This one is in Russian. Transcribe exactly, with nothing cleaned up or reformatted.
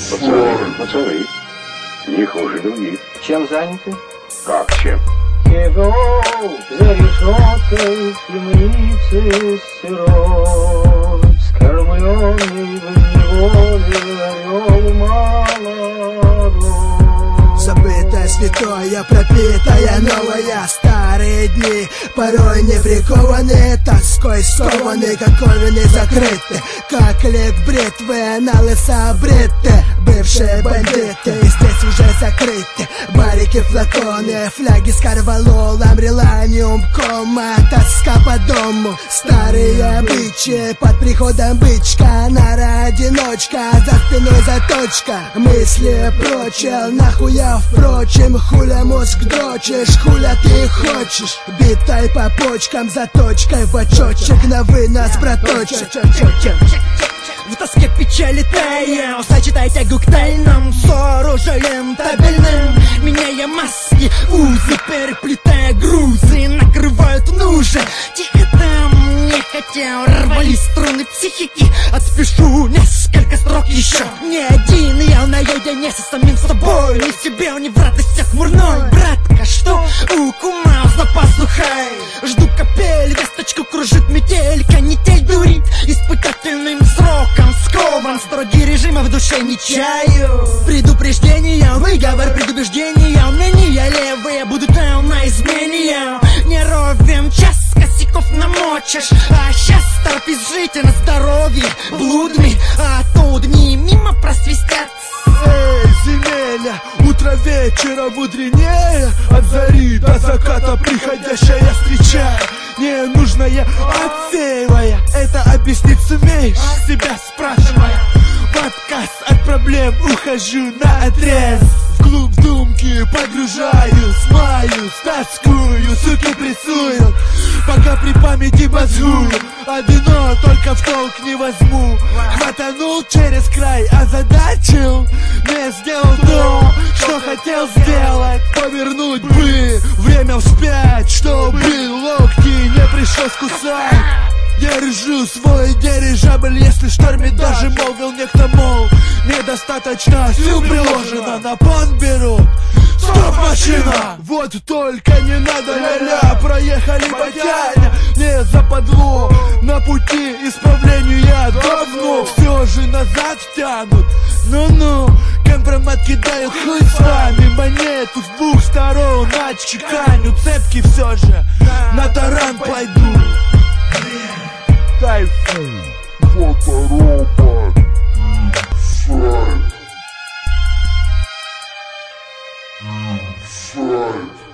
Пацаны, пацаны, не хуже других. Чем заняты? Как чем? Сижу за решеткой в темнице сырой, скормленный в неволе орел молодой. Забытое, святое, пропитая новая. Старые дни порой не прикованы тоской, скованы, как ковины закрыты, как лик бритвы на лысо обриты. Бывшие бандиты здесь уже закрыты. Барики, флаконы, фляги с карвалолом, реланиум, кома, тоска по дому. Старые обычаи под приходом бычка, нора-одиночка, за спиной заточка. Мысли прочил, нахуя впрочем, хуля мозг дрочишь, хуля ты хочешь. Битой по почкам, заточкой в очочек, на вынос проточек. В тоске печали таю, сочетай тягу к тайнам с оружием табельным. Меняя маски, узы, переплетая грузы, накрывают нужи. Тихо там, не хотел, рвались струны психики. Отспешу несколько строк еще. Не один я наедине со самим собой, ни в себе, ни в радостях хмурной. Братка, что у кума за пазухой? Жду капель, весточку кружит метель, канитель дурит испытательным сроком. Скован, строгий режим, а в душе не чаю. Предупреждения, выговор, предубеждения. Мнения левые будут на измене. Не ровен час, косяков намочишь, а сейчас торопись жить на здоровье. Блудми, а то дни мимо просвистят. Эй, земля, утро вечера мудренее, от зари до заката приходящая встреча. Ненужное отсеивая, это объяснить сумеешь, себя спрашивая. В отказ от проблем ухожу на отрез. Вглубь думки погружаюсь, маюсь, тоскую, суки прессую. Пока при памяти базую, а вино только в толк не возьму. Хватанул через край, озадачил, не сделал то, что хотел сделать. Повернуть бы время вспять, что был локти, не пришлось кусать. Держу свой дирижабль, если штормит даже, молвил некто, мол, недостаточно сил приложено, на пон беру. Стоп, машина! Вот только не надо ля-ля, проехали батяня, не западло. На пути исправления давно все же назад тянут. Ну-ну, компромат кидаю, хуй с вами. Монету с двух сторон отчеканю, цепки все же на таран пойду. Тайфун, фоторобот, инсайд, инсайд.